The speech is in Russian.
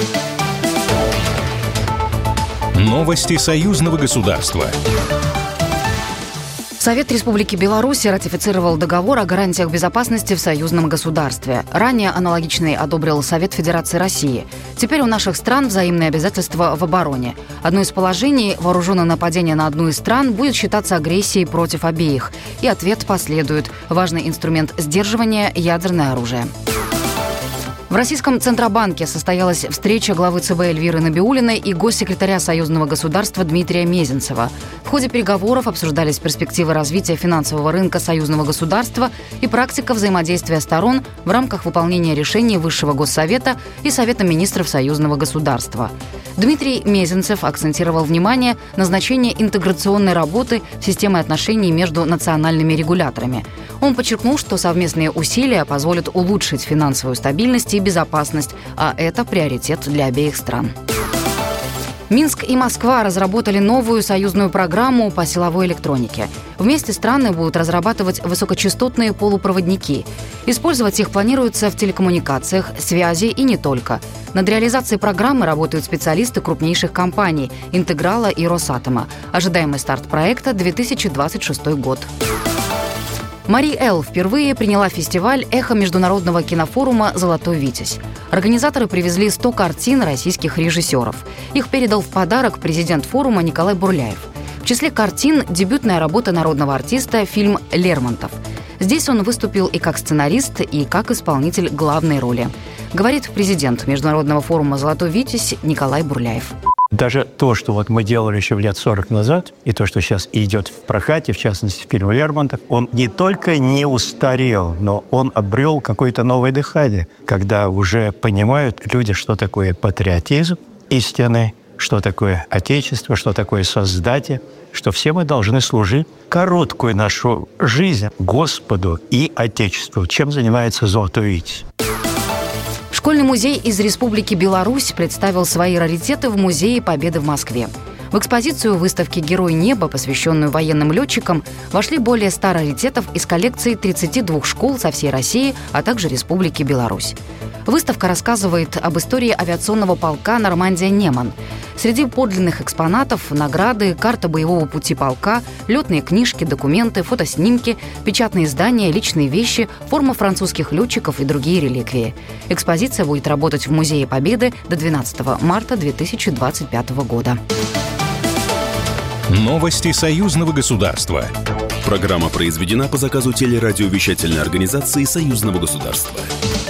Новости союзного государства. Совет Республики Беларусь ратифицировал договор о гарантиях безопасности в союзном государстве. Ранее аналогичный одобрил Совет Федерации России. Теперь у наших стран взаимные обязательства в обороне. Одно из положений – вооруженное нападение на одну из стран будет считаться агрессией против обеих. И ответ последует. Важный инструмент сдерживания – ядерное оружие. В Российском Центробанке состоялась встреча главы ЦБ Эльвиры Набиуллиной и госсекретаря союзного государства Дмитрия Мезенцева. В ходе переговоров обсуждались перспективы развития финансового рынка союзного государства и практика взаимодействия сторон в рамках выполнения решений Высшего Госсовета и Совета министров союзного государства. Дмитрий Мезенцев акцентировал внимание на значении интеграционной работы в системе отношений между национальными регуляторами. Он подчеркнул, что совместные усилия позволят улучшить финансовую стабильность и безопасность, а это приоритет для обеих стран. Минск и Москва разработали новую союзную программу по силовой электронике. Вместе страны будут разрабатывать высокочастотные полупроводники. Использовать их планируется в телекоммуникациях, связи и не только. Над реализацией программы работают специалисты крупнейших компаний «Интеграла» и «Росатома». Ожидаемый старт проекта – 2026 год. Мари Эл впервые приняла фестиваль «Эхо международного кинофорума «Золотой Витязь». Организаторы привезли 100 картин российских режиссеров. Их передал в подарок президент форума Николай Бурляев. В числе картин дебютная работа народного артиста фильм «Лермонтов». Здесь он выступил и как сценарист, и как исполнитель главной роли. Говорит президент Международного форума «Золотой Витязь» Николай Бурляев. Даже то, что мы делали еще лет 40 назад, и то, что сейчас идет в прокате, в частности, фильм «Лермонтов», он не только не устарел, но он обрел какое-то новое дыхание, когда уже понимают люди, что такое патриотизм истинный, что такое отечество, что такое создатель, что все мы должны служить короткую нашу жизнь Господу и Отечеству, чем занимается «Золотой Витязь». Школьный музей из Республики Беларусь представил свои раритеты в Музее Победы в Москве. В экспозицию выставки «Герой неба», посвященную военным летчикам, вошли более 100 раритетов из коллекции 32 школ со всей России, а также Республики Беларусь. Выставка рассказывает об истории авиационного полка «Нормандия-Неман». Среди подлинных экспонатов – награды, карта боевого пути полка, летные книжки, документы, фотоснимки, печатные издания, личные вещи, форма французских летчиков и другие реликвии. Экспозиция будет работать в Музее Победы до 12 марта 2025 года. Новости союзного государства. Программа произведена по заказу телерадиовещательной организации союзного государства.